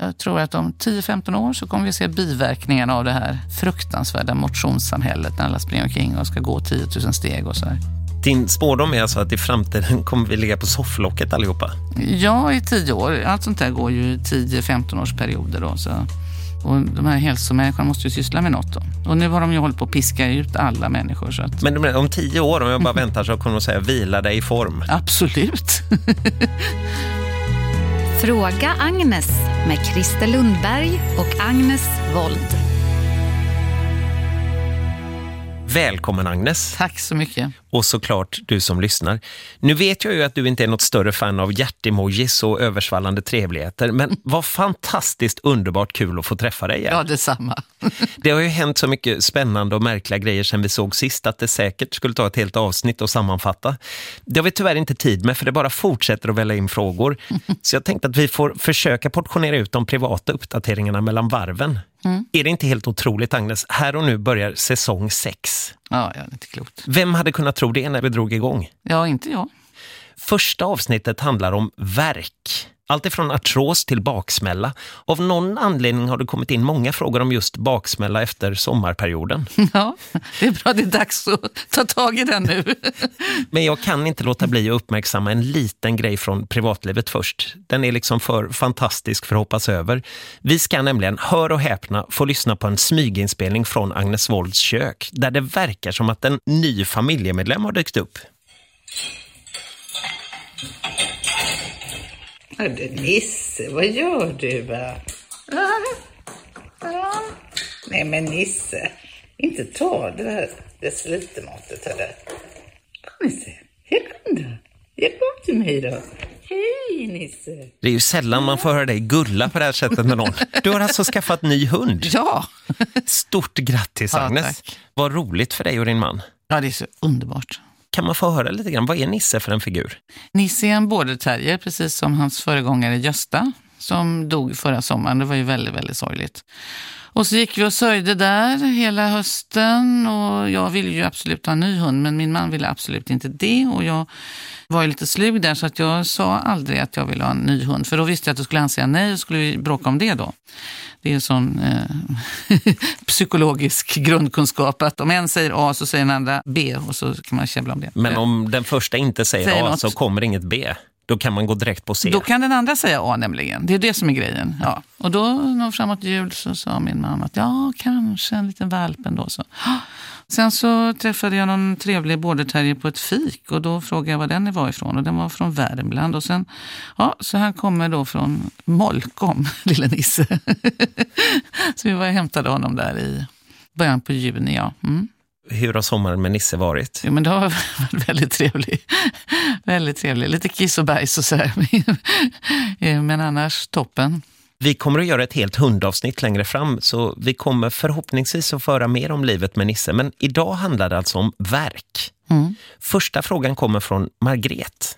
Jag tror att om 10-15 år så kommer vi se biverkningarna av det här fruktansvärda motionssamhället när alla springer omkring och ska gå 10 000 steg och så här. Din spårdom är alltså att i framtiden kommer vi ligga på sofflocket allihopa? Ja, i 10 år. Allt sånt där går ju 10-15 års perioder då. Så. Och de här hälsomänniskorna måste ju syssla med något då. Och nu har de ju hållit på att piska ut alla människor. Så att... Men om 10 år, om jag bara väntar, så kommer de säga vila dig i form. Absolut. Fråga Agnes med Christer Lundberg och Agnes Wold. Välkommen Agnes. Tack så mycket. Och såklart du som lyssnar. Nu vet jag ju att du inte är något större fan av hjärtemojis och översvallande trevligheter. Men vad fantastiskt underbart kul att få träffa dig igen. Ja, detsamma. Det har ju hänt så mycket spännande och märkliga grejer sedan vi såg sist att det säkert skulle ta ett helt avsnitt att sammanfatta. Det har vi tyvärr inte tid med, för det bara fortsätter att välja in frågor. Så jag tänkte att vi får försöka portionera ut de privata uppdateringarna mellan varven. Är det inte helt otroligt, Agnes? Här och nu börjar säsong 6. Ja, det är inte klokt. Vem hade kunnat tro det när vi drog igång? Ja, inte jag. Första avsnittet handlar om värk. Allt ifrån artros till baksmälla. Av någon anledning har det kommit in många frågor om just baksmälla efter sommarperioden. Ja, det är bra, det är dags att ta tag i den nu. Men jag kan inte låta bli att uppmärksamma en liten grej från privatlivet först. Den är liksom för fantastisk för att hoppas över. Vi ska nämligen, hör och häpna, få lyssna på en smyginspelning från Agnes Wolds kök. Där det verkar som att en ny familjemedlem har dykt upp. Hörde Nisse, vad gör du va? Nej men Nisse, inte ta det här decilitermåttet eller. Kom Nisse, här kom du. Jag kom till mig då. Hej Nisse. Det är ju sällan man får höra dig gulla på det här sättet med någon. Du har alltså skaffat ny hund. Ja. Stort grattis Agnes. Tack. Vad roligt för dig och din man. Ja, det är så underbart. Kan man få höra lite grann, vad är Nisse för en figur? Nisse är en border terrier, precis som hans föregångare Gösta, som dog förra sommaren. Det var ju väldigt, väldigt sorgligt. Och så gick vi och sörjde där hela hösten, och jag ville ju absolut ha en ny hund, men min man ville absolut inte det, och jag var ju lite slug där, så att jag sa aldrig att jag ville ha en ny hund, för då visste jag att då skulle han säga nej och skulle vi bråka om det då. Det är en sån psykologisk grundkunskap att om en säger A så säger den andra B, och så kan man käbbla om det. Men om den första inte säger A något, så kommer inget B. Då kan man gå direkt på C. Då kan den andra säga A nämligen. Det är det som är grejen. Ja. Och då när framåt jul så sa min mamma att ja, kanske en liten valp ändå. Så. Sen så träffade jag någon trevlig border terrier på ett fik, och då frågade jag var den var ifrån, och den var från Värmland. Och sen, ja, så han kommer då från Molkom, lille Nisse. Så vi var och hämtade honom där i början på juni, ja. Hur har sommaren med Nisse varit? Jo, men det har varit väldigt trevlig. Väldigt trevlig. Lite kiss och bajs och så här. Men annars toppen. Vi kommer att göra ett helt hundavsnitt längre fram, så vi kommer förhoppningsvis att föra mer om livet med Nisse. Men idag handlar det alltså om värk. Första frågan kommer från Margret.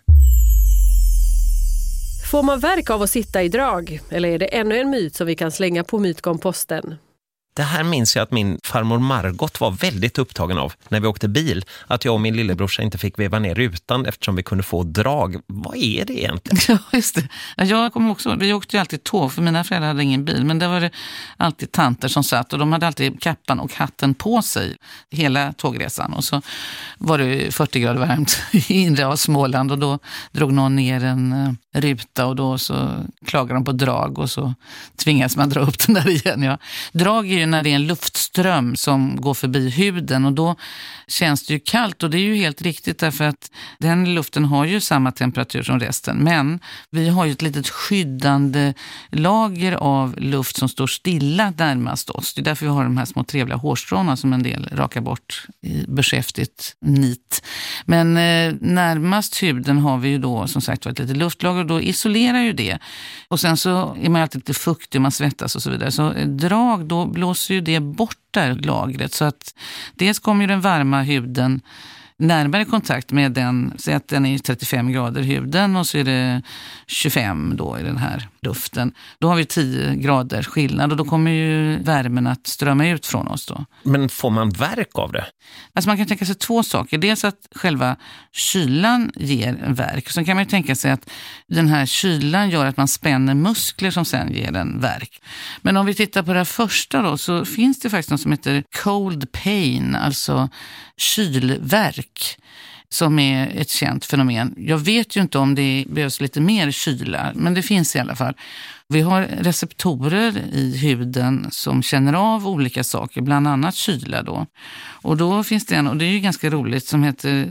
Får man värk av att sitta i drag? Eller är det ännu en myt som vi kan slänga på mytkomposten? Det här minns jag att min farmor Margot var väldigt upptagen av när vi åkte bil. Att jag och min lillebrorsa inte fick veva ner rutan eftersom vi kunde få drag. Vad är det egentligen? Ja, just det. Jag kommer också, vi åkte ju alltid tåg, för mina föräldrar hade ingen bil. Men det var det alltid tanter som satt, och de hade alltid kappan och hatten på sig hela tågresan. Och så var det 40 grader varmt i inre av Småland, och då drog någon ner en ruta, och då så klagar de på drag, och så tvingas man dra upp den där igen. Ja. Drag är ju när det är en luftström som går förbi huden, och då känns det ju kallt, och det är ju helt riktigt därför att den luften har ju samma temperatur som resten, men vi har ju ett litet skyddande lager av luft som står stilla närmast oss. Det är därför vi har de här små trevliga hårstråna som en del rakar bort i beskäftigt nit. Men närmast huden har vi ju då som sagt ett litet luftlager, och då isolerar ju det. Och sen så är man alltid lite fuktig, man svettas och så vidare. Så drag, då blåser ju det bort där lagret, så att dels kommer ju den varma huden närmare kontakt med den, så att den är 35 grader huden, och så är det 25 då i den här luften. Då har vi 10 grader skillnad och då kommer ju värmen att strömma ut från oss då. Men får man värk av det? Alltså man kan tänka sig 2 saker. Dels att själva kylan ger en värk. Så kan man ju tänka sig att den här kylan gör att man spänner muskler som sen ger en värk. Men om vi tittar på det här första då, så finns det faktiskt något som heter cold pain, alltså kylvärk, som är ett känt fenomen. Jag vet ju inte om det behövs lite mer kyla, men det finns i alla fall. Vi har receptorer i huden som känner av olika saker, bland annat kyla då. Och då finns det en, och det är ju ganska roligt, som heter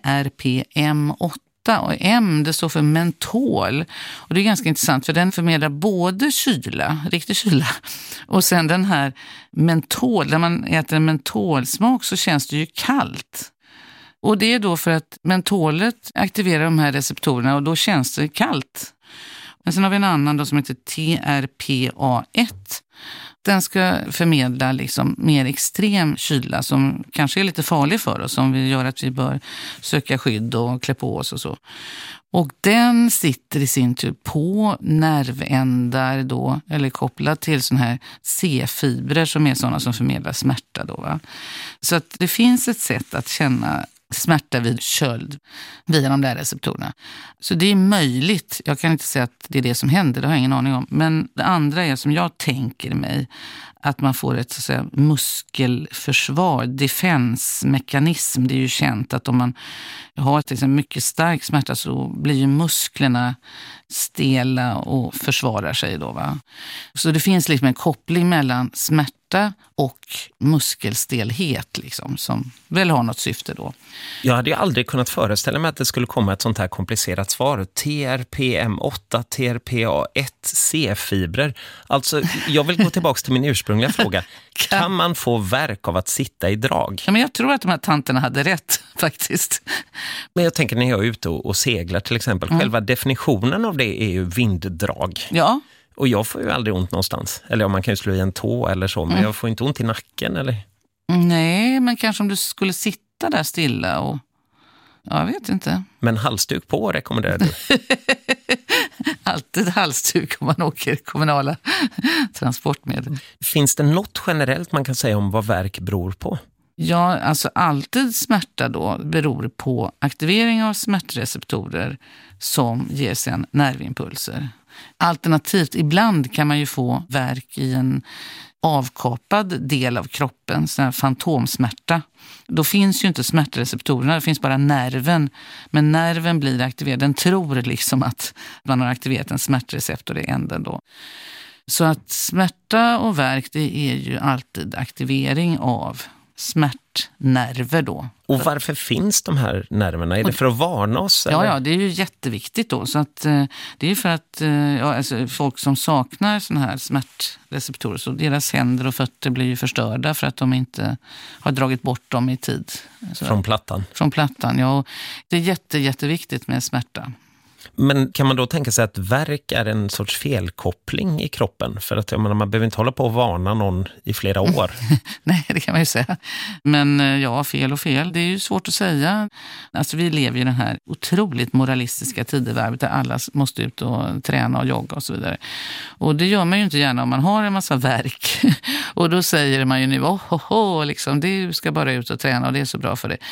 TRPM8. Och M, det står för mentol. Och det är ganska intressant för den förmedlar både kyla, riktig kyla, och sen den här mentol, där man äter en mentolsmak så känns det ju kallt. Och det är då för att mentolet aktiverar de här receptorerna och då känns det kallt. Men sen har vi en annan då som heter TRPA1. Den ska förmedla liksom mer extrem kyla som kanske är lite farlig för oss, som vi gör att vi bör söka skydd och klä på oss och så. Och den sitter i sin tur på nervändar då, eller kopplad till sån här C-fibrer som är sådana som förmedlar smärta då, va? Så att det finns ett sätt att känna smärta vid köld via de där receptorerna. Så det är möjligt. Jag kan inte säga att det är det som händer, det har jag ingen aning om. Men det andra är, som jag tänker mig, att man får ett så att säga muskelförsvar, defensmekanism. Det är ju känt att om man har till exempel mycket stark smärta så blir ju musklerna stela och försvarar sig då, va? Så det finns liksom en koppling mellan smärta och muskelstelhet liksom, som väl har något syfte då. Jag hade ju aldrig kunnat föreställa mig att det skulle komma ett sånt här komplicerat svar. TRPM8, TRPA1, C-fibrer. Alltså, jag vill gå tillbaka till min ursprungliga fråga. Kan man få värk av att sitta i drag? Ja, men jag tror att de här tanterna hade rätt faktiskt. Men jag tänker när jag är ute och seglar till exempel. Själva definitionen av det är ju vinddrag. Ja. Och jag får ju aldrig ont någonstans. Eller man kan ju slå i en tå eller så. Men jag får inte ont i nacken eller? Nej, men kanske om du skulle sitta där stilla och... Jag vet inte. Men halsduk på rekommenderar du? Alltid halsduk om man åker kommunala transportmedel. Finns det något generellt man kan säga om vad värk beror på? Ja, alltså alltid smärta då beror på aktivering av smärtreceptorer som ger sen nervimpulser. Alternativt, ibland kan man ju få värk i en avkapad del av kroppen, sån här fantomsmärta. Då finns ju inte smärtreceptorerna, det finns bara nerven. Men nerven blir aktiverad, den tror liksom att man har aktiverat en smärtreceptor i änden då. Så att smärta och värk, det är ju alltid aktivering av smärtnerver då. Och varför finns de här nerverna? Är det för att varna oss? Eller? Ja, det är ju jätteviktigt då. Så att, det är för att alltså, folk som saknar såna här smärtreceptorer, så deras händer och fötter blir ju förstörda för att de inte har dragit bort dem i tid. Så, från plattan? Från plattan, ja. Och det är jätteviktigt med smärta. Men kan man då tänka sig att värk är en sorts felkoppling i kroppen? För att man behöver inte hålla på att varna någon i flera år. Nej, det kan man ju säga. Men ja, fel och fel. Det är ju svårt att säga. Alltså vi lever i den här otroligt moralistiska tidevarvet där alla måste ut och träna och jogga och så vidare. Och det gör man ju inte gärna om man har en massa värk. Och då säger man ju nu, liksom, du ska bara ut och träna och det är så bra för det.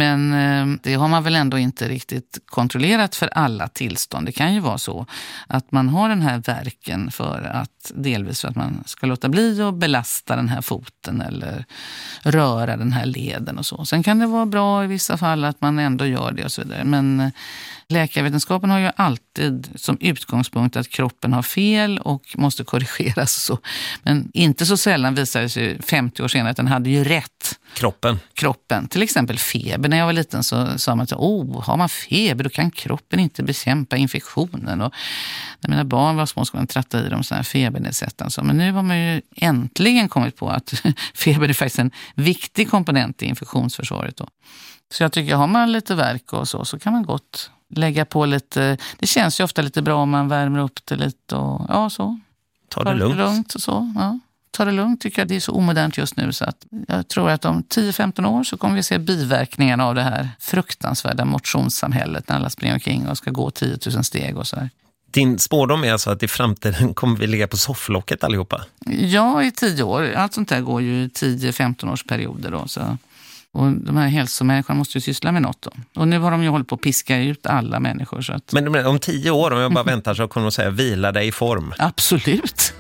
Men det har man väl ändå inte riktigt kontrollerat för alla tillstånd. Det kan ju vara så att man har den här värken för att delvis för att man ska låta bli att belasta den här foten eller röra den här leden och så. Sen kan det vara bra i vissa fall att man ändå gör det och så vidare. Men läkarvetenskapen har ju alltid som utgångspunkt att kroppen har fel och måste korrigeras och så. Men inte så sällan visar det sig 50 år senare att den hade ju rätt. Kroppen. Till exempel feber. När jag var liten så sa man att har man feber då kan kroppen inte bekämpa infektionen. Och när mina barn var små så man tratta i dem sådana här febernedsättande. Men nu har man ju äntligen kommit på att feber är faktiskt en viktig komponent i infektionsförsvaret då. Så jag tycker har man lite värk och så kan man gott lägga på lite. Det känns ju ofta lite bra om man värmer upp det lite och ja så. Ta det lugnt. Och så, ja. Ta det lugnt tycker jag, det är så omodernt just nu så att jag tror att om 10-15 år så kommer vi se biverkningarna av det här fruktansvärda motionssamhället när alla springer omkring och ska gå 10 000 steg och så här. Din spårdom är alltså att i framtiden kommer vi ligga på sofflocket allihopa? Ja, i 10 år. Allt sånt där går ju i 10-15 års perioder då. Så. Och de här hälsomänniskorna måste ju syssla med något då. Och nu har de ju hållit på att piska ut alla människor. Så att... Men om 10 år, om jag bara väntar, så kommer de säga vila dig i form. Absolut.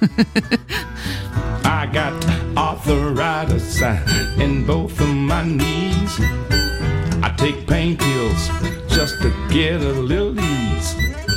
I got arthritis in both of my knees. I take painkills just to get a little ease.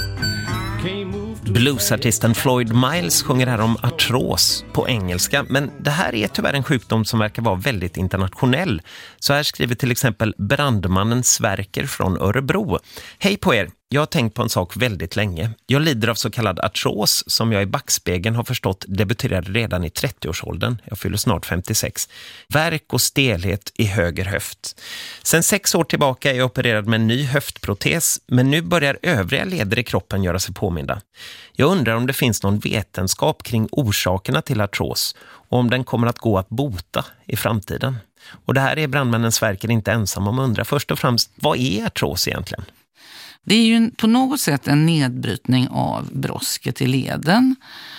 Bluesartisten Floyd Miles sjunger här om artros på engelska, men det här är tyvärr en sjukdom som verkar vara väldigt internationell. Så här skriver till exempel brandmannen Sverker från Örebro. Hej på er! Jag har tänkt på en sak väldigt länge. Jag lider av så kallad artros som jag i backspegeln har förstått debuterade redan i 30-årsåldern. Jag fyller snart 56. Värk och stelhet i höger höft. Sen 6 år tillbaka är jag opererad med en ny höftprotes, men nu börjar övriga leder i kroppen göra sig påminda. Jag undrar om det finns någon vetenskap kring orsakerna till artros och om den kommer att gå att bota i framtiden. Och det här är brandmännen Sverker inte ensam om att undra. Först och främst, vad är artros egentligen? Det är ju på något sätt en nedbrytning av brosket i leden.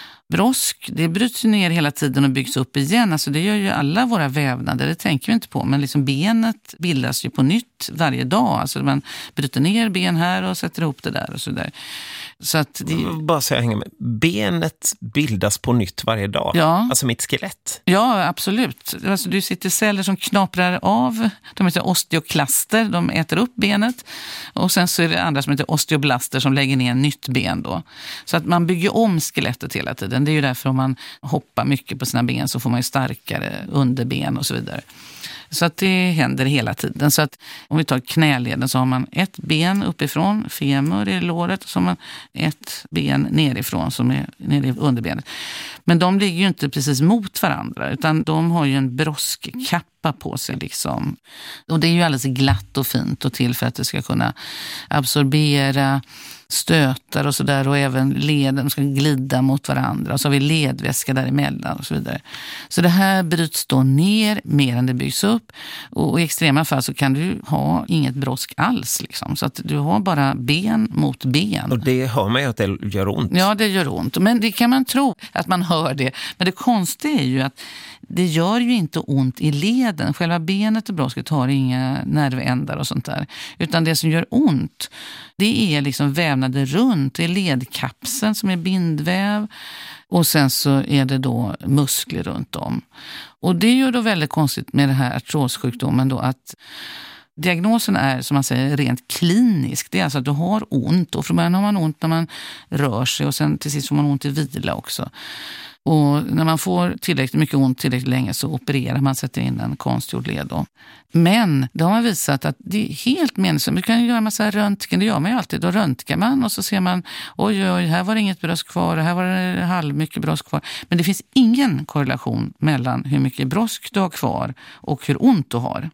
Brosk, det bryts ner hela tiden och byggs upp igen. Alltså det gör ju alla våra vävnader, det tänker vi inte på. Men liksom benet bildas ju på nytt varje dag. Alltså man bryter ner ben här och sätter ihop det där och så där. Så att det... Bara så jag hänger med. Benet bildas på nytt varje dag? Ja. Alltså mitt skelett? Ja, absolut. Alltså du sitter celler som knaprar av. De heter osteoklaster, de äter upp benet. Och sen så är det andra som heter osteoblaster som lägger ner nytt ben då. Så att man bygger om skelettet hela tiden. Det är ju därför om man hoppar mycket på sina ben så får man ju starkare underben och så vidare. Så att det händer hela tiden. Så att om vi tar knäleden så har man ett ben uppifrån, femur i låret, och så har man ett ben nerifrån som är nere i underbenet. Men de ligger ju inte precis mot varandra utan de har ju en broskkappa på sig liksom. Och det är ju alldeles glatt och fint och till för att det ska kunna absorbera stötar och sådär, och även leden ska glida mot varandra, och så har vi ledväska däremellan och så vidare. Så det här bryts då ner mer än det byggs upp, och i extrema fall så kan du ha inget brosk alls liksom. Så att du har bara ben mot ben. Och det hör man ju att det gör ont. Ja, det gör ont. Men det kan man tro att man hör det. Men det konstiga är ju att det gör ju inte ont i leden. Själva benet och brosket har inga nervändar och sånt där. Utan det som gör ont, det är liksom vävnader runt. Det är ledkapseln som är bindväv. Och sen så är det då muskler runt om. Och det är ju då väldigt konstigt med den här artrossjukdomen då att diagnosen är, som man säger, rent klinisk. Det är alltså att du har ont, och från början har man ont när man rör sig och sen till sist får man ont i vila också. Och när man får tillräckligt mycket ont tillräckligt länge så opererar man, sätter in en konstgjord led då. Men de har visat att det är helt meningslöst. Man kan göra en massa röntgen, det gör man ju alltid. Då röntgar man och så ser man, oj, här var det inget brosk kvar och här var det halvmycket brosk kvar. Men det finns ingen korrelation mellan hur mycket brosk du har kvar och hur ont du har.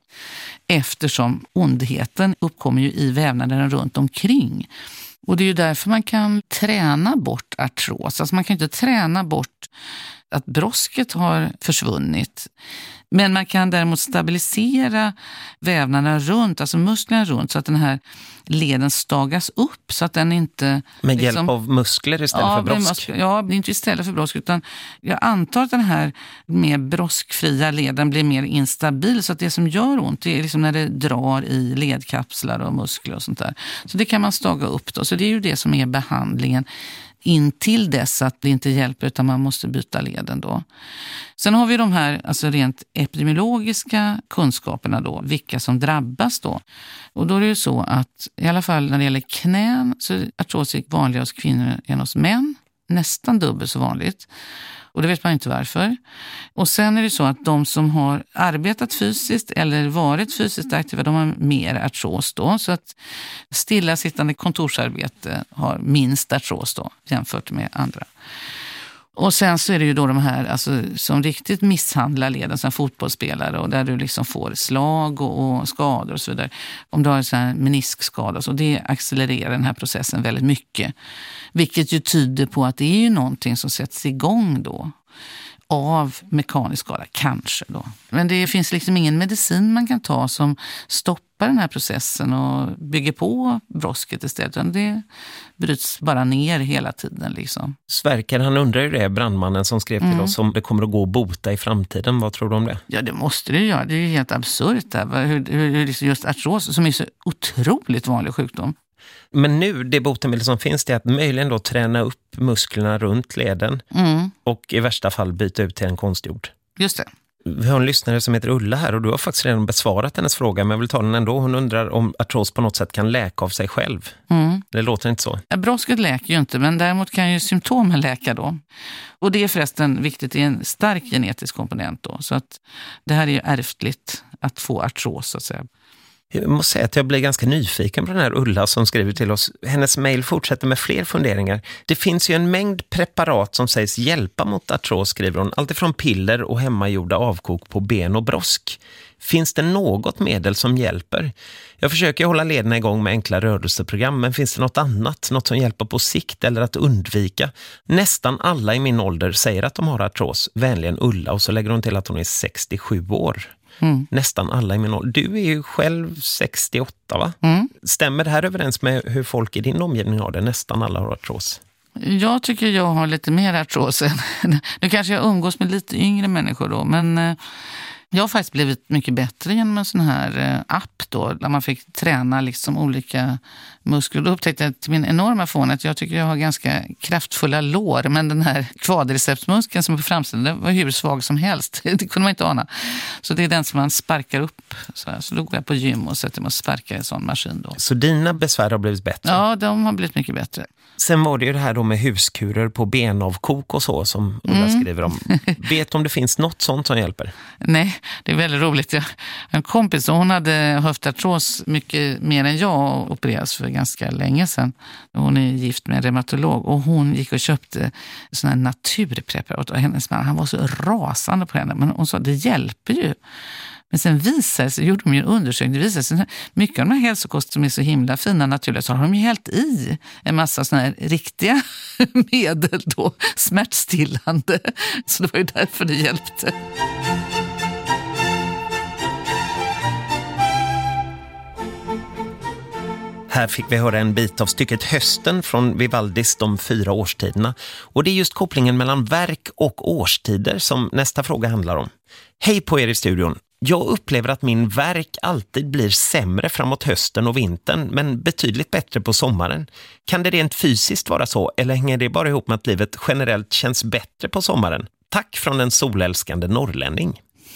Eftersom ondheten uppkommer ju i vävnaden runt omkring. Och det är ju därför man kan träna bort artros. Alltså man kan inte träna bort att brosket har försvunnit. Men man kan däremot stabilisera vävnaderna runt, alltså musklerna runt, så att den här leden stagas upp så att den inte... Med hjälp av muskler istället för brosk? Ja, inte istället för brosk, utan jag antar att den här mer broskfria leden blir mer instabil, så att det som gör ont det är liksom när det drar i ledkapslar och muskler och sånt där. Så det kan man staga upp då. Så det är ju det som är behandlingen in till dess att det inte hjälper utan man måste byta leden då. Sen har vi de här alltså rent epidemiologiska kunskaperna då, vilka som drabbas då. Och då är det ju så att i alla fall när det gäller knän så är artros vanligare hos kvinnor än hos män. Nästan dubbelt så vanligt. Och det vet man inte varför. Och sen är det så att de som har arbetat fysiskt eller varit fysiskt aktiva, de har mer artros då. Så att stillasittande kontorsarbete har minst artros då jämfört med andra. Och sen så är det ju då de här alltså, som riktigt misshandlar leden som fotbollsspelare, och där du liksom får slag och skador och så vidare. Om du har en sån här meniskskada, så det accelererar den här processen väldigt mycket. Vilket ju tyder på att det är ju någonting som sätts igång då av mekanisk skada, kanske då. Men det finns liksom ingen medicin man kan ta som stoppar stoppar den här processen och bygger på brosket istället. Det bryts bara ner hela tiden liksom. Sverker, han undrar ju det, brandmannen som skrev till oss, om det kommer att gå att bota i framtiden. Vad tror du om det? Ja, det måste det göra. Det är ju helt absurt där. Hur liksom just artros, som är så otroligt vanlig sjukdom. Men nu, det botemedel som finns, det är att möjligen då träna upp musklerna runt leden och i värsta fall byta ut till en konstgjord. Just det. Vi har en lyssnare som heter Ulla här och du har faktiskt redan besvarat hennes fråga, men jag vill ta den ändå. Hon undrar om artros på något sätt kan läka av sig själv. Det låter inte så. Ja, brosket läker ju inte, men däremot kan ju symptomen läka då. Och det är förresten viktigt, det är en stark genetisk komponent då. Så att det här är ju ärftligt att få artros så att säga. Jag måste säga att jag blir ganska nyfiken på den här Ulla som skriver till oss. Hennes mejl fortsätter med fler funderingar. Det finns ju en mängd preparat som sägs hjälpa mot artros, skriver hon. Alltifrån piller och hemmagjorda avkok på ben och brosk. Finns det något medel som hjälper? Jag försöker hålla lederna igång med enkla rörelseprogram, men finns det något annat? Något som hjälper på sikt eller att undvika? Nästan alla i min ålder säger att de har artros. Vänligen Ulla, och så lägger hon till att hon är 67 år. Nästan alla i min ålder. Du är ju själv 68, va? Stämmer det här överens med hur folk i din omgivning har det? Nästan alla har artros. Jag tycker jag har lite mer artros. Nu kanske jag umgås med lite yngre människor då, men jag har faktiskt blivit mycket bättre genom en sån här app då, där man fick träna liksom olika muskler. Då upptäckte jag till min enorma förvåning att jag tycker jag har ganska kraftfulla lår, men den här kvadricepsmuskeln som är på framsidan, den var hur svag som helst. Det kunde man inte ana. Så det är den som man sparkar upp. Så då går jag på gym och sätter mig och sparkar en sån maskin då. Så dina besvär har blivit bättre? Ja, de har blivit mycket bättre. Sen var det ju det här då med huskurer på benavkok och så som Ulla skriver om. Vet om det finns något sånt som hjälper? Nej, det är väldigt roligt. En kompis, hon hade höftartros mycket mer än jag och opererades för ganska länge sedan. Hon är gift med en reumatolog och hon gick och köpte såna här naturpreparat. Och hennes man, han var så rasande på henne. Men hon sa, det hjälper ju. Men sen visade sig, gjorde de ju en undersökning, det visade sig mycket av de här hälsokost som är så himla fina naturliga, så har de ju helt i en massa såna här riktiga medel då, smärtstillande. Så det var ju därför det hjälpte. Här fick vi höra en bit av stycket Hösten från Vivaldis De 4 årstiderna. Och det är just kopplingen mellan verk och årstider som nästa fråga handlar om. Hej på er i studion. Jag upplever att min verk alltid blir sämre framåt hösten och vintern, men betydligt bättre på sommaren. Kan det rent fysiskt vara så, eller hänger det bara ihop med att livet generellt känns bättre på sommaren? Tack från en solälskande norrlänning.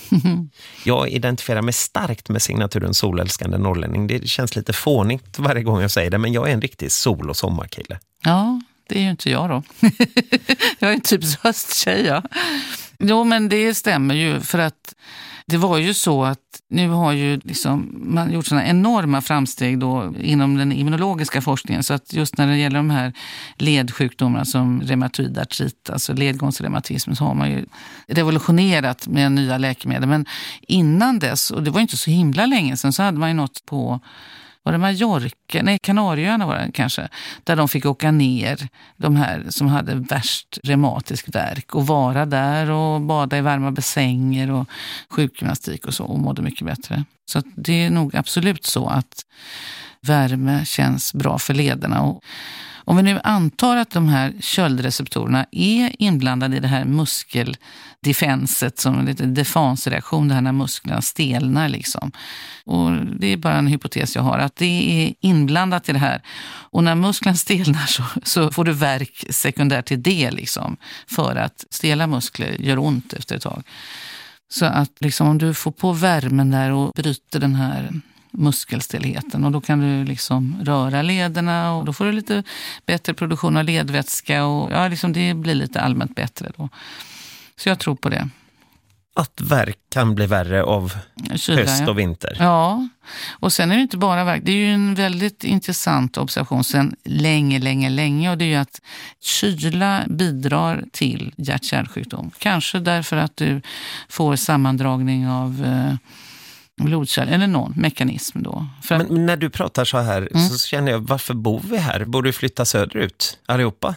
Jag identifierar mig starkt med signaturen solälskande norrlänning. Det känns lite fånigt varje gång jag säger det, men jag är en riktig sol- och sommarkille. Ja, det är ju inte jag då. Jag är en typ hösttjej, ja. Jo, men det stämmer ju, för att det var ju så att nu har ju liksom man gjort sådana enorma framsteg då inom den immunologiska forskningen, så att just när det gäller de här ledsjukdomarna som reumatoid artrit, alltså ledgångsreumatism, så har man ju revolutionerat med nya läkemedel. Men innan dess, och det var inte så himla länge sedan, så hade man ju något på, var det Mallorca? Nej, Kanarieöarna var det kanske. Där de fick åka ner, de här som hade värst reumatisk värk, och vara där och bada i varma bassänger och sjukgymnastik och så, och mådde mycket bättre. Så att det är nog absolut så att värme känns bra för lederna. Och om vi nu antar att de här köldreceptorerna är inblandade i det här muskeldefenset, som en liten defensreaktion, det här när musklerna stelnar liksom. Och det är bara en hypotes jag har, att det är inblandat i det här. Och när musklerna stelnar så får du värk sekundärt till det liksom, för att stela muskler gör ont efter ett tag. Så att liksom, om du får på värmen där och bryter den här muskelstelheten, och då kan du liksom röra lederna, och då får du lite bättre produktion av ledvätska, och ja, liksom det blir lite allmänt bättre då. Så jag tror på det. Att värk kan bli värre av kyla, höst och vinter. Ja, och sen är det inte bara värk. Det är ju en väldigt intressant observation sen länge, och det är ju att kyla bidrar till hjärt-kärlsjukdom. Kanske därför att du får sammandragning av blodkärl eller någon mekanism då. Men när du pratar så här så känner jag, varför bor vi här? Borde vi flytta söderut allihopa?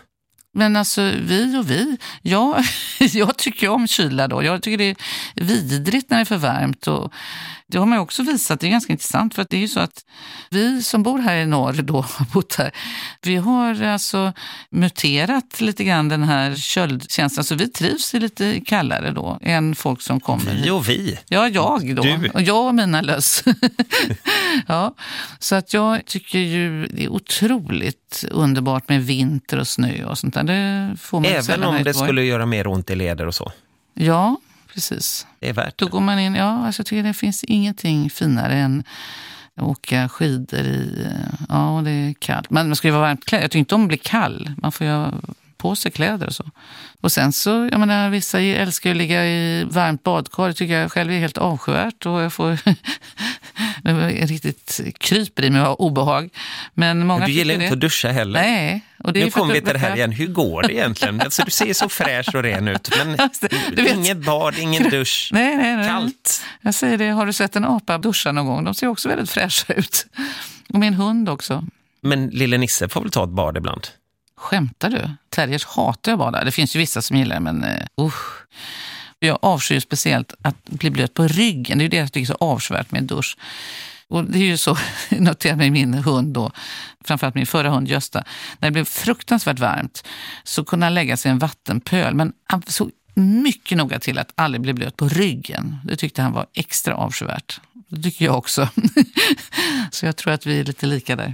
Men alltså vi. Jag tycker om kyla då. Jag tycker det är vidrigt när det är för varmt. Och det har man ju också visat. Det är ganska intressant för att det är ju så att vi som bor här i norr då har bott här. Vi har alltså muterat lite grann den här köldkänslan. Så vi trivs lite kallare då än folk som kommer. Vi och vi. Ja, jag då. Du. Och jag och mina löss. Ja, så att jag tycker ju det är otroligt underbart med vinter och snö och sånt där. Det får man även om det skulle göra mer ont i leder och så. Ja, precis. Det är värt Då det. går man in, alltså jag tycker det finns ingenting finare än att åka skidor i, och det är kallt. Men man ska ju vara varmt klädd. Jag tycker inte om att bli kall. Man får ju på sig kläder och så. Och sen så, jag menar, vissa älskar ju att ligga i varmt badkar. Det tycker jag själv är helt avskyvärt och jag får riktigt kryper i mig av obehag. Men många du gillar inte att duscha heller. Nej. Och det är nu kommer vi till det här igen. Hur går det egentligen? Alltså, du ser så fräsch och ren ut. Men inget bad, ingen dusch. Nej. Kallt. Jag säger det, har du sett en apa duscha någon gång? De ser också väldigt fräscha ut. Och min hund också. Men lille Nisse får väl ta ett bad ibland? Skämtar du? Terriers hatar jag bada. Det finns ju vissa som gillar det, men jag avskyr speciellt att bli blöt på ryggen. Det är ju det jag tycker är så avsvärt med dusch. Och det är ju så, noterar med min hund då, framförallt min förra hund Gösta. När det blev fruktansvärt varmt så kunde han lägga sig i en vattenpöl. Men han såg mycket noga till att aldrig bli blöt på ryggen. Det tyckte han var extra avskyvärt. Det tycker jag också. Så jag tror att vi är lite lika där.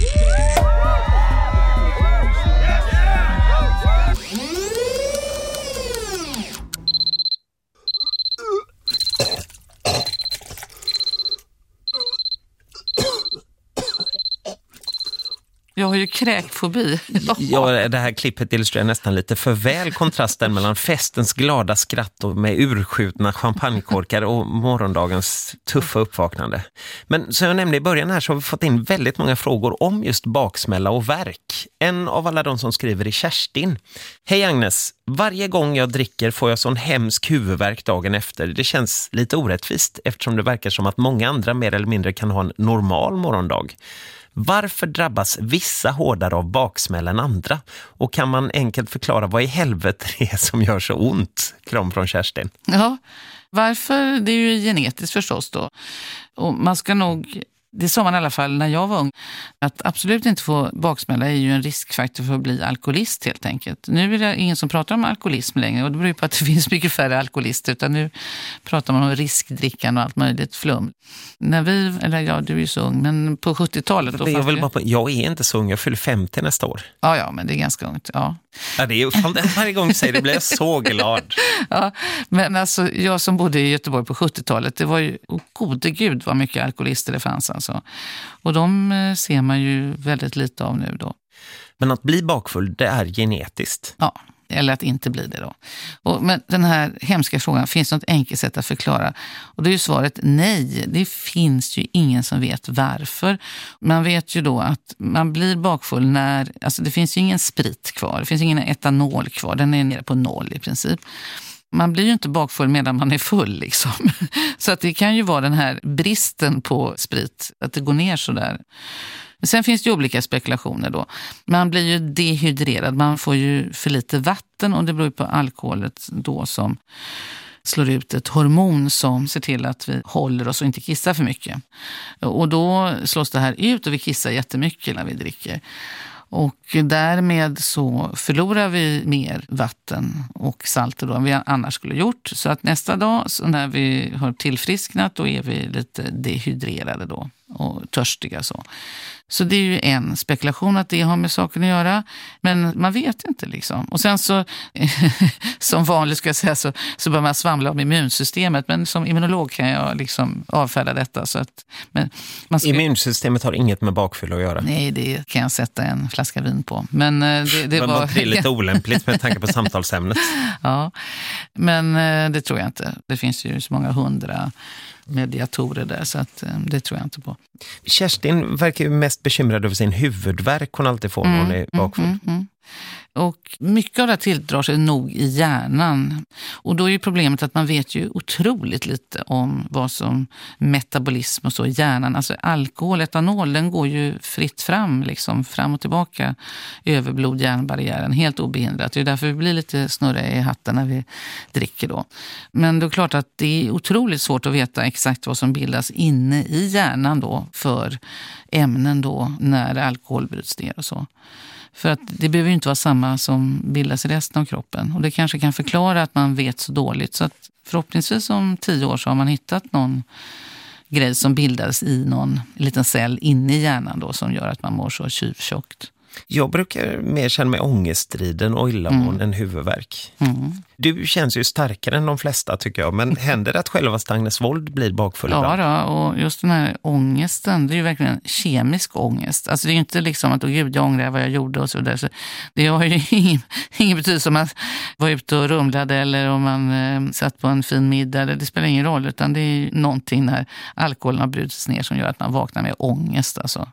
Jag har ju kräkfobi. Ja, det här klippet illustrerar nästan lite för väl kontrasten mellan festens glada skratt och med urskjutna champagnekorkar och morgondagens tuffa uppvaknande. Men som jag nämnde i början här så har vi fått in väldigt många frågor om just baksmälla och värk. En av alla de som skriver är Kerstin. Hej Agnes, varje gång jag dricker får jag sån hemsk huvudvärk dagen efter. Det känns lite orättvist eftersom det verkar som att många andra mer eller mindre kan ha en normal morgondag. Varför drabbas vissa hårdare av baksmäll än andra? Och kan man enkelt förklara vad i helvete det är som gör så ont? Kram från Kerstin. Ja, varför? Det är ju genetiskt förstås då. Och man ska nog, det sa man i alla fall när jag var ung, att absolut inte få baksmälla är ju en riskfaktor för att bli alkoholist helt enkelt. Nu är det ingen som pratar om alkoholism längre och det beror på att det finns mycket färre alkoholister utan nu pratar man om riskdrickan och allt möjligt flum. När vi, eller ja, du är ju så ung, men på 70-talet... Jag är inte så ung, jag fyller 50 nästa år. Ja, men det är ganska ungt, ja. Ja, det är ju varje gång du säger det blir jag så glad. Ja, men alltså jag som bodde i Göteborg på 70-talet, det var ju, gode gud vad mycket alkoholister det fanns alltså. Och de ser man ju väldigt lite av nu då. Men att bli bakfull, det är genetiskt. Ja, eller att inte bli det då. Men den här hemska frågan, finns det något enkelt sätt att förklara? Och då är ju svaret nej. Det finns ju ingen som vet varför. Man vet ju då att man blir bakfull när, alltså det finns ju ingen sprit kvar. Det finns ingen etanol kvar. Den är nere på 0 i princip. Man blir ju inte bakfull medan man är full liksom. Så att det kan ju vara den här bristen på sprit, att det går ner så där. Sen finns det ju olika spekulationer då. Man blir ju dehydrerad, man får ju för lite vatten och det beror på alkoholet då som slår ut ett hormon som ser till att vi håller oss och inte kissar för mycket. Och då slås det här ut och vi kissar jättemycket när vi dricker. Och därmed så förlorar vi mer vatten och salter då än vi annars skulle gjort. Så att nästa dag så när vi har tillfrisknat då är vi lite dehydrerade då och törstiga så. Så det är ju en spekulation att det har med saken att göra. Men man vet inte liksom. Och sen så, som vanligt ska jag säga, så bör man svamla om immunsystemet. Men som immunolog kan jag liksom avfärda detta. Så att, men man ska... Immunsystemet har inget med bakfylla att göra. Nej, det kan jag sätta en flaska vin på. Men det var lite olämpligt med tanke på samtalsämnet. Ja, men det tror jag inte. Det finns ju så många 100 mediatorer där, så att det tror jag inte på. Kerstin verkar ju mest bekymrad över sin huvudvärk hon alltid får när hon är bakfull. Och mycket av det tilldrar sig nog i hjärnan. Och då är ju problemet att man vet ju otroligt lite om vad som metabolism och så i hjärnan. Alltså alkohol, etanol, den går ju fritt fram, liksom fram och tillbaka över blod-hjärnbarriären, helt obehindrat. Det är därför vi blir lite snurriga i hatten när vi dricker då. Men det är klart att det är otroligt svårt att veta exakt vad som bildas inne i hjärnan då för ämnen då när alkohol bryts ner och så. För att det behöver ju inte vara samma som bildas i resten av kroppen. Och det kanske kan förklara att man vet så dåligt. Så att förhoppningsvis om 10 år så har man hittat någon grej som bildas i någon liten cell inne i hjärnan då, som gör att man mår så tjuvtjockt. Jag brukar mer känna mig ångeststriden och illamående än huvudvärk. Du känns ju starkare än de flesta tycker jag. Men händer det att självaste Agnes Wold blir bakfull ibland? Ja då, och just den här ångesten, det är ju verkligen kemisk ångest. Alltså det är ju inte liksom att gud, jag ångrar vad jag gjorde och så där. Så det har ju ingen betydelse om man var ute och rumlade eller om man satt på en fin middag. Det spelar ingen roll, utan det är någonting när alkoholen har brutits ner som gör att man vaknar med ångest. Alltså.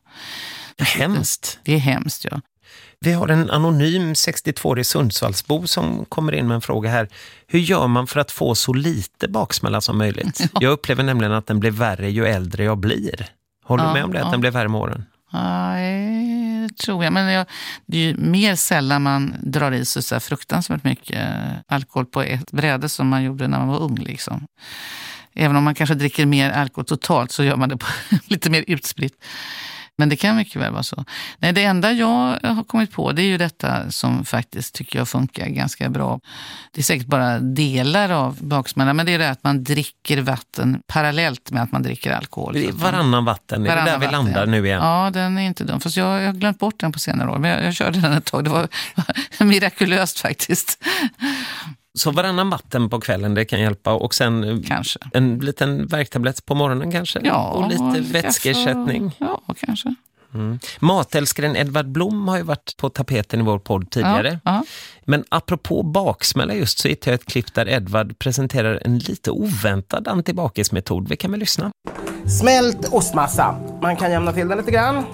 Hemskt. Det är hemskt, ja. Vi har en anonym 62-årig Sundsvallsbo som kommer in med en fråga här. Hur gör man för att få så lite baksmälla som möjligt? Ja. Jag upplever nämligen att den blir värre ju äldre jag blir. Håller du med om det, att den blir värre med åren? Nej, det tror jag. Men det är ju mer sällan man drar i sig så fruktansvärt mycket alkohol på ett bräde som man gjorde när man var ung liksom. Även om man kanske dricker mer alkohol totalt så gör man det på lite mer utspritt. Men det kan mycket väl vara så. Nej, det enda jag har kommit på, det är ju detta som faktiskt tycker jag funkar ganska bra. Det är säkert bara delar av baksmälla, men det är det att man dricker vatten parallellt med att man dricker alkohol. Det är varannan vatten, är det där vi landar nu igen? Ja, den är inte dum. Fast jag har glömt bort den på senare år, men jag körde den ett tag. Det var mirakulöst faktiskt. Så varannan vatten på kvällen, det kan hjälpa. Och sen kanske en liten värktablett på morgonen kanske? Ja, och lite vätskeersättning. Ja, kanske. Matälskaren Edvard Blom har ju varit på tapeten i vår podd tidigare. Ja. Men apropå baksmälla just så hittade jag ett klipp där Edvard presenterar en lite oväntad antibakismetod. Vi kan väl lyssna. Smält ostmassa. Man kan jämna till den lite grann.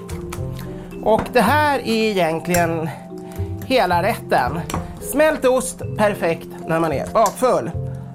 Och det här är egentligen hela rätten. Smält ost, perfekt när man är bakfull.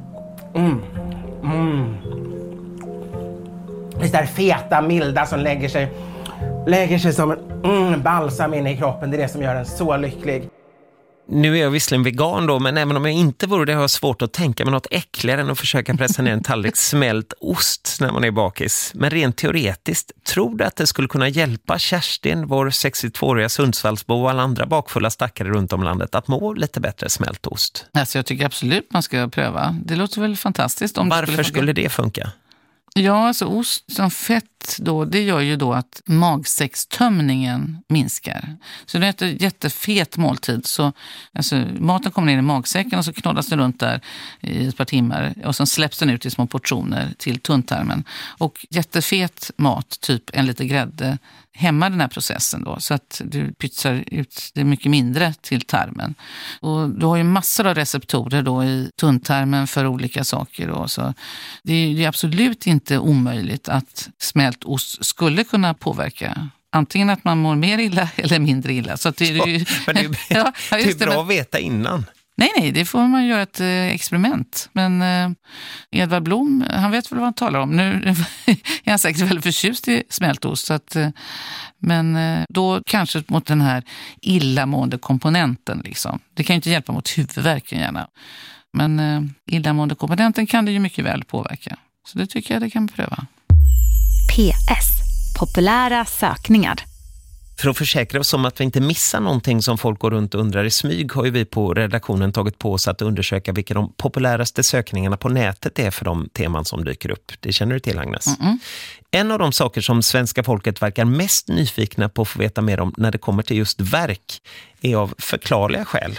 Det där feta, milda som lägger sig som en balsam in i kroppen. Det är det som gör en så lycklig. Nu är jag visserligen vegan då, men även om jag inte vore det har jag svårt att tänka mig något äckligare än att försöka pressa ner en tallrik smält ost när man är bakis. Men rent teoretiskt, tror du att det skulle kunna hjälpa Kerstin, vår 62-åriga Sundsvallsbo och alla andra bakfulla stackare runt om landet att må lite bättre smält ost? Alltså jag tycker absolut man ska pröva. Det låter väl fantastiskt. Varför skulle det funka? Ja, alltså ost som fett då, det gör ju då att magsäckstömningen minskar. Så det är en jättefet måltid. Så, alltså, maten kommer ner i magsäcken och så knådas det runt där i ett par timmar. Och sen släpps den ut i små portioner till tunntarmen. Och jättefet mat, typ en liter grädde, hämmar den här processen då. Så att du pytsar ut det mycket mindre till tarmen. Och du har ju massor av receptorer då i tunntarmen för olika saker. Då. Så det är absolut inte omöjligt att smält ost skulle kunna påverka antingen att man mår mer illa eller mindre illa. Så att det är ju... Men det är bra att veta innan. Nej, det får man göra ett experiment. Men Edvard Blom, han vet väl vad han talar om. Nu är han säkert väldigt förtjust i smältost. Så att, men då kanske mot den här illamående komponenten. Liksom. Det kan ju inte hjälpa mot huvudvärken gärna. Men illamående komponenten kan det ju mycket väl påverka. Så det tycker jag det kan pröva. PS. Populära sökningar. För att försäkra oss om att vi inte missar någonting som folk går runt och undrar i smyg har ju vi på redaktionen tagit på oss att undersöka vilka de populäraste sökningarna på nätet är för de teman som dyker upp. Det känner du till, Agnes? En av de saker som svenska folket verkar mest nyfikna på att få veta mer om när det kommer till just verk är av förklarliga skäl.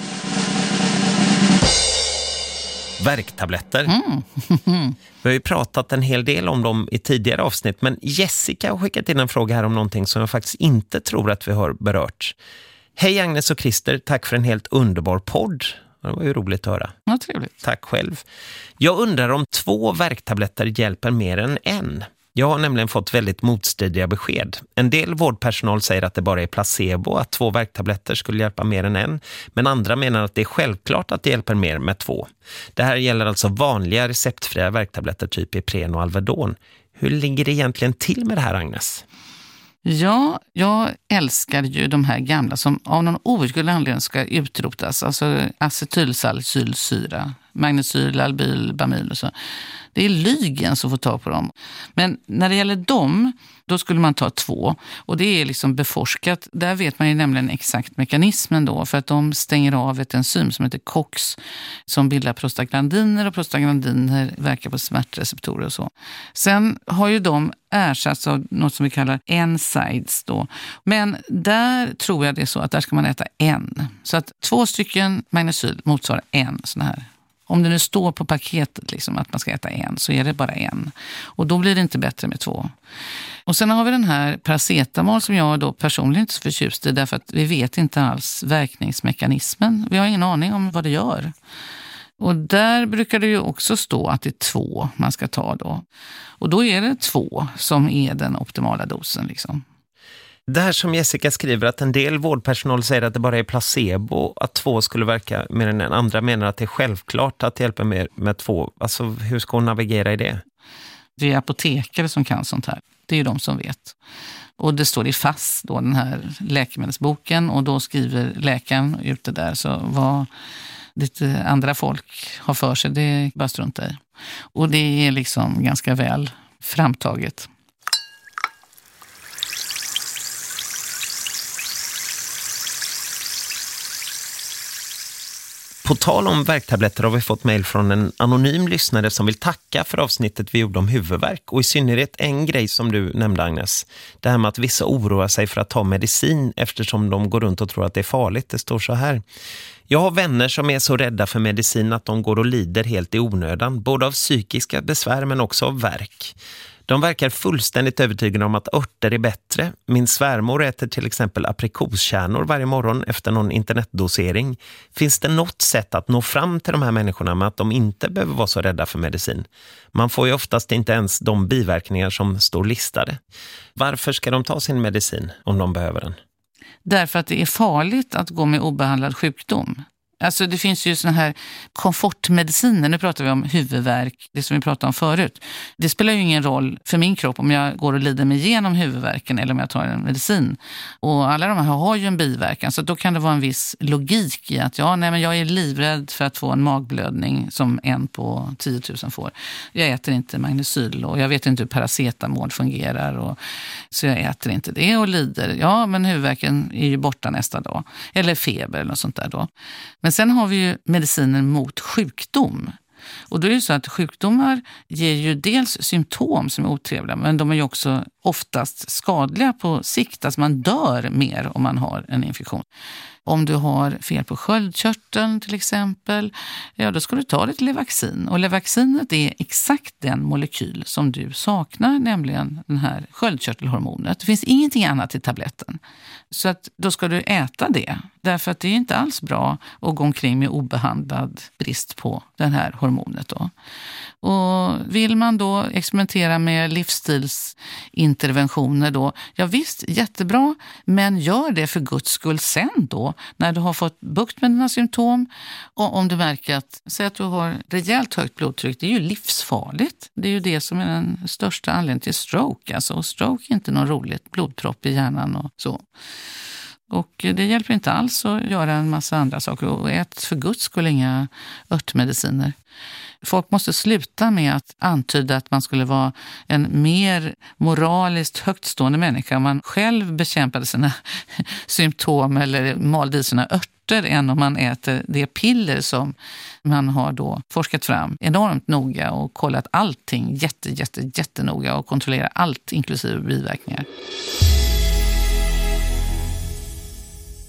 Värktabletter. Vi har ju pratat en hel del om dem i tidigare avsnitt, men Jessica har skickat in en fråga här om någonting som jag faktiskt inte tror att vi har berört. Hej Agnes och Christer, tack för en helt underbar podd. Det var ju roligt att höra. Ja, trevligt. Tack själv. Jag undrar om 2 värktabletter hjälper mer än en. Jag har nämligen fått väldigt motstridiga besked. En del vårdpersonal säger att det bara är placebo, att 2 värktabletter skulle hjälpa mer än en. Men andra menar att det är självklart att det hjälper mer med 2. Det här gäller alltså vanliga receptfria värktabletter typ Ipren och Alvedon. Hur ligger det egentligen till med det här, Agnes? Ja, jag älskar ju de här gamla som av någon outgrundlig anledning ska utrotas. Alltså acetylsalicylsyra, magnesyl, albyl, bamyl och så. Det är lygen som får ta på dem. Men när det gäller dem, då skulle man ta 2. Och det är liksom beforskat. Där vet man ju nämligen exakt mekanismen då. För att de stänger av ett enzym som heter COX som bildar prostaglandiner. Och prostaglandiner verkar på smärtreceptorer och så. Sen har ju de ersatts av något som vi kallar NSAIDs då. Men där tror jag det är så att där ska man äta en. Så att 2 stycken magnesyl motsvarar en sån här. Om det nu står på paketet liksom att man ska äta en, så är det bara en. Och då blir det inte bättre med 2. Och sen har vi den här paracetamol som jag då personligen inte är så förtjust i, därför att vi vet inte alls verkningsmekanismen. Vi har ingen aning om vad det gör. Och där brukar det ju också stå att det är 2 man ska ta då. Och då är det 2 som är den optimala dosen liksom. Det här som Jessica skriver, att en del vårdpersonal säger att det bara är placebo, att 2 skulle verka mer än en. Andra menar att det är självklart att det hjälper mer med 2. Alltså hur ska hon navigera i det? Det är apotekare som kan sånt här. Det är ju de som vet. Och det står i FASS då, den här läkemedelsboken, och då skriver läkaren ut det där. Så vad lite andra folk har för sig, det är bara strunta i. Och det är liksom ganska väl framtaget. På tal om värktabletter har vi fått mejl från en anonym lyssnare som vill tacka för avsnittet vi gjorde om huvudvärk. Och i synnerhet en grej som du nämnde, Agnes. Det här med att vissa oroar sig för att ta medicin eftersom de går runt och tror att det är farligt. Det står så här: jag har vänner som är så rädda för medicin att de går och lider helt i onödan. Både av psykiska besvär men också av värk. De verkar fullständigt övertygade om att örter är bättre. Min svärmor äter till exempel aprikoskärnor varje morgon efter någon internetdosering. Finns det något sätt att nå fram till de här människorna med att de inte behöver vara så rädda för medicin? Man får ju oftast inte ens de biverkningar som står listade. Varför ska de ta sin medicin om de behöver den? Därför att det är farligt att gå med obehandlad sjukdom. Alltså det finns ju såna här komfortmediciner, nu pratar vi om huvudvärk, det som vi pratade om förut. Det spelar ju ingen roll för min kropp om jag går och lider mig igenom huvudvärken eller om jag tar en medicin. Och alla de här har ju en biverkan, så då kan det vara en viss logik i att men jag är livrädd för att få en magblödning som en på 10 000 får. Jag äter inte magnesyl och jag vet inte hur paracetamol fungerar, och så jag äter inte det och lider. Ja, men huvudvärken är ju borta nästa dag. Eller feber eller något sånt där då. Men sen har vi ju mediciner mot sjukdom. Och då är det så att sjukdomar ger ju dels symptom som är otrevliga, men de är ju också oftast skadliga på sikt. Alltså man dör mer om man har en infektion. Om du har fel på sköldkörteln till exempel, då ska du ta lite Levaxin. Och Levaxinet är exakt den molekyl som du saknar, nämligen den här sköldkörtelhormonet. Det finns ingenting annat i tabletten. Så att då ska du äta det. Därför att det är inte alls bra att gå omkring med obehandlad brist på den här hormonet då. Och vill man då experimentera med livsstilsinterventioner då, ja visst, jättebra, men gör det för Guds skull sen då, när du har fått bukt med dina symptom. Och om du märker att, säg att du har rejält högt blodtryck, det är ju livsfarligt. Det är ju det som är den största anledningen till stroke. Alltså, och stroke är inte någon roligt, blodpropp i hjärnan och så. Och det hjälper inte alls att göra en massa andra saker, och ät för Guds skull inga örtmediciner. Folk måste sluta med att antyda att man skulle vara en mer moraliskt högtstående människa om man själv bekämpade sina symptom eller malde i sina örter än om man äter det piller som man har då forskat fram enormt noga och kollat allting jättenoga och kontrollerat allt inklusive biverkningar.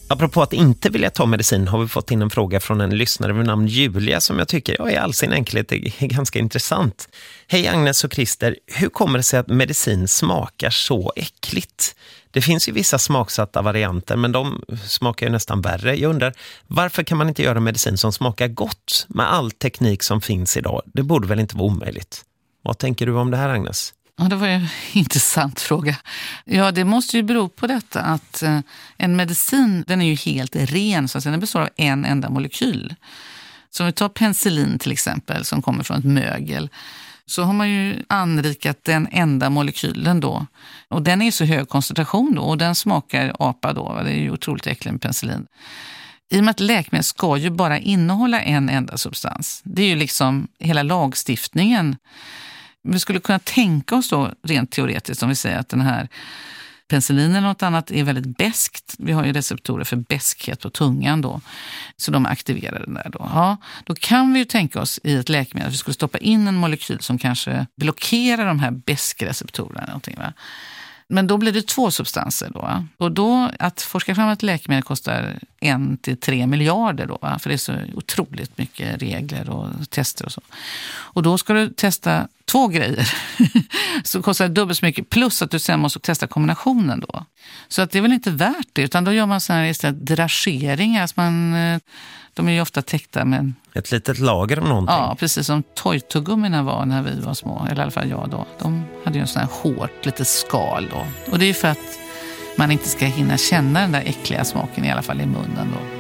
Apropå att inte vilja ta medicin har vi fått in en fråga från en lyssnare vid namn Julia som jag tycker i all sin enkelhet är ganska intressant. Hej Agnes och Christer, hur kommer det sig att medicin smakar så äckligt? Det finns ju vissa smaksatta varianter men de smakar ju nästan värre. Jag undrar, varför kan man inte göra medicin som smakar gott med all teknik som finns idag? Det borde väl inte vara omöjligt. Vad tänker du om det här, Agnes? Ja, det var ju en intressant fråga. Ja, det måste ju bero på detta att en medicin, den är ju helt ren, så att den består av en enda molekyl. Så om vi tar penicillin till exempel som kommer från ett mögel, så har man ju anrikat den enda molekylen då. Och den är i så hög koncentration då och den smakar apa då. Det är ju otroligt äckligt med penicillin. I och med att läkemedel ska ju bara innehålla en enda substans. Det är ju liksom hela lagstiftningen. Vi skulle kunna tänka oss då rent teoretiskt om vi säger att den här penicillin eller något annat är väldigt beskt. Vi har ju receptorer för beskhet på tungan då. Så de aktiverar den där då. Ja, då kan vi ju tänka oss i ett läkemedel att vi skulle stoppa in en molekyl som kanske blockerar de här beskreceptorerna. Någonting, va? Men då blir det 2 substanser då. Och då att forska fram ett läkemedel kostar 1-3 miljarder då. Va? För det är så otroligt mycket regler och tester och så. Och då ska du testa 2 grejer. Så kostar det dubbelt så mycket. Plus att du sen måste testa kombinationen då. Så att det är väl inte värt det. Utan då gör man sådana här istället drageringar. Alltså de är ju ofta täckta med ett litet lager av någonting. Ja, precis som toytuggummirna var när vi var små. Eller i alla fall jag då. De hade ju en sån här hårt, lite skal då. Och det är ju för att man inte ska hinna känna den där äckliga smaken i alla fall i munnen då.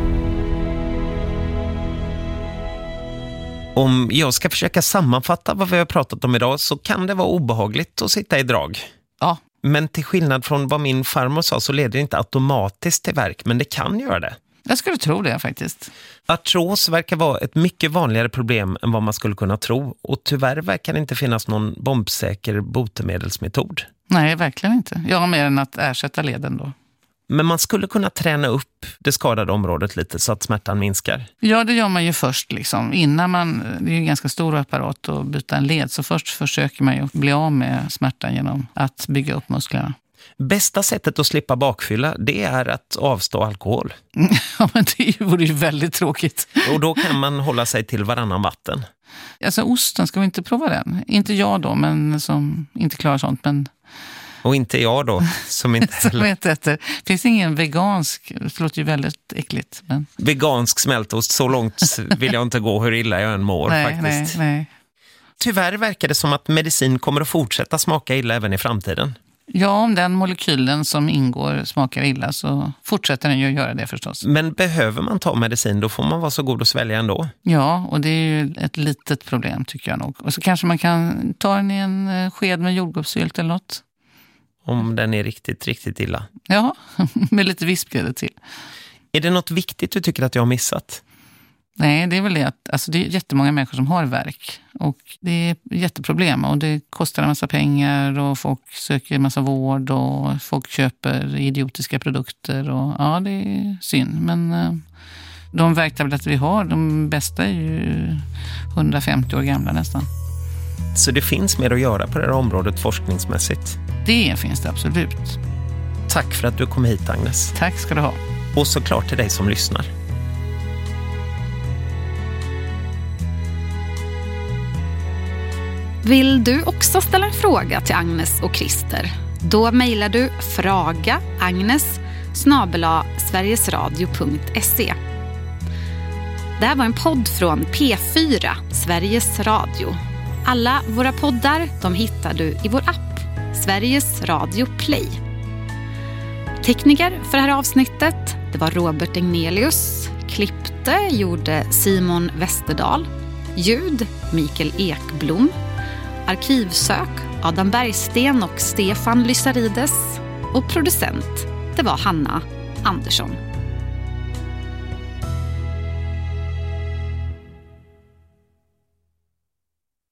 Om jag ska försöka sammanfatta vad vi har pratat om idag så kan det vara obehagligt att sitta i drag. Ja. Men till skillnad från vad min farmor sa så leder det inte automatiskt till värk, men det kan göra det. Jag skulle tro det faktiskt. Artros verkar vara ett mycket vanligare problem än vad man skulle kunna tro. Och tyvärr verkar det inte finnas någon bombsäker botemedelsmetod. Nej, verkligen inte. Jag har mer än att ersätta leden då. Men man skulle kunna träna upp det skadade området lite så att smärtan minskar. Ja, det gör man ju först liksom. Innan det är ju en ganska stor apparat att byta en led. Så först försöker man ju bli av med smärtan genom att bygga upp musklerna. Bästa sättet att slippa bakfylla, det är att avstå alkohol. Ja, men det vore ju väldigt tråkigt. Och då kan man hålla sig till varannan vatten. Alltså osten, ska vi inte prova den? Inte jag då, men som inte klarar sånt, men... Och inte jag då, som inte heller... som inte äter. Finns ingen vegansk, det låter ju väldigt äckligt. Men... Vegansk smältost, så långt vill jag inte gå hur illa jag än mår faktiskt. Nej. Tyvärr verkar det som att medicin kommer att fortsätta smaka illa även i framtiden. Ja, om den molekylen som ingår smakar illa så fortsätter den ju att göra det förstås. Men behöver man ta medicin, då får man vara så god att svälja ändå. Ja, och det är ju ett litet problem tycker jag nog. Och så kanske man kan ta den i en sked med jordgubbssylt eller något. Om den är riktigt, riktigt illa. Ja, med lite vispgrädde till. Är det något viktigt du tycker att jag har missat? Nej, det är väl det att alltså det är jättemånga människor som har värk. Och det är jätteproblem och det kostar en massa pengar och folk söker en massa vård och folk köper idiotiska produkter. Och ja, det är synd. Men de värktabletter vi har, de bästa är ju 150 år gamla nästan. Så det finns mer att göra på det här området forskningsmässigt? Det finns det absolut. Tack för att du kom hit, Agnes. Tack ska du ha. Och såklart till dig som lyssnar. Vill du också ställa en fråga till Agnes och Christer? Då mejlar du fragaagnes@sverigesradio.se. Det här var en podd från P4, Sveriges Radio. Alla våra poddar, de hittar du i vår app, Sveriges Radio Play. Tekniker för det här avsnittet, det var Robert Egnelius. Klippte gjorde Simon Westerdahl. Ljud, Mikael Ekblom. Arkivsök, Adam Bergsten och Stefan Lysarides. Och producent, det var Hanna Andersson.